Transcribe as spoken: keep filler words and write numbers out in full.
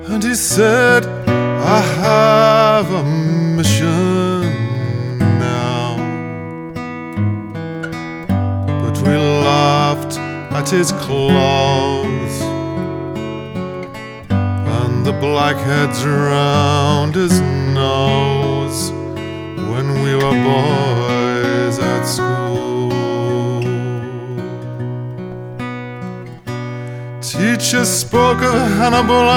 and he said, I have a mission now. But we laughed at his clothes and the blackheads round his nose when we were boys at school. Teacher spoke of Hannibal